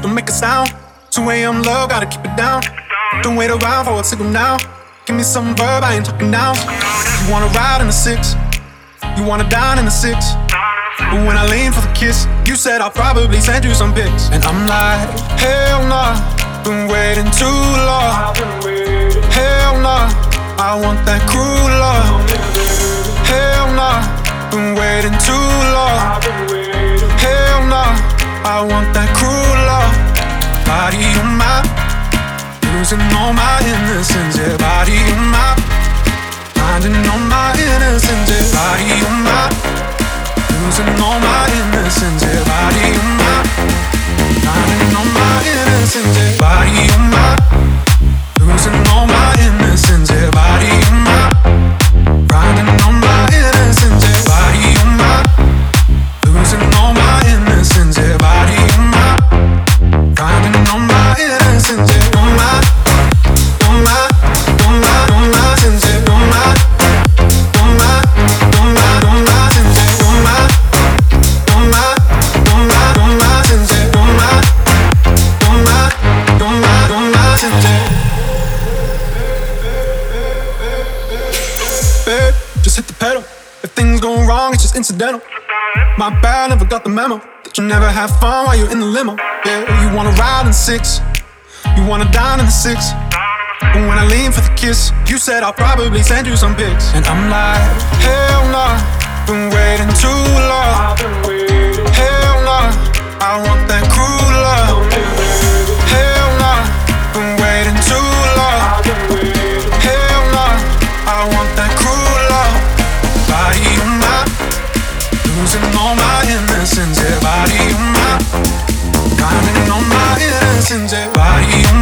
don't make a sound. 2 a.m. love, gotta keep it down. Don't wait around for a signal now. Give me some verb, I ain't talking now. You wanna ride in the 6, you wanna dine in the 6. But when I lean for the kiss, you said I'll probably send you some pics. And I'm like, hell nah, been waiting too long. Hell nah, I want that cruel love. Hell nah, been waiting too long. Hell nah, I want that cruel love. Body on my, losing all my innocence. Yeah, body on my, finding all my innocence. Yeah, body on my, losing all my innocence. Yeah, body on my, finding all my innocence. Yeah, body on my, losing all my innocence. Yeah, body on my, finding all my innocence. Yeah, body on my, losing all my innocence. Yeah, body on my, finding all my innocence. Yeah, on my, on my, on my, on my sense. Yeah, on my, on my, on my, on my sense. Yeah, on my, on my, on my, on my sense. Yeah, on my, on my, on my, on my sense. Yeah. Babe, just hit the pedal. If things go wrong, it's just incidental. My bad, never got the memo that you never have fun while you're in the limo. Yeah, you wanna ride in the 6, you wanna dine in the 6. But when I lean for the kiss, you said I'll probably send you some pics. And I'm like, hell nah, been waiting too long. Hell nah, I want that cruel love. Hell nah, been waiting too long. Hell nah, I want that cruel love. Body on my, losing all my innocence. Yeah, body on my, finding all my innocence. Yeah, body on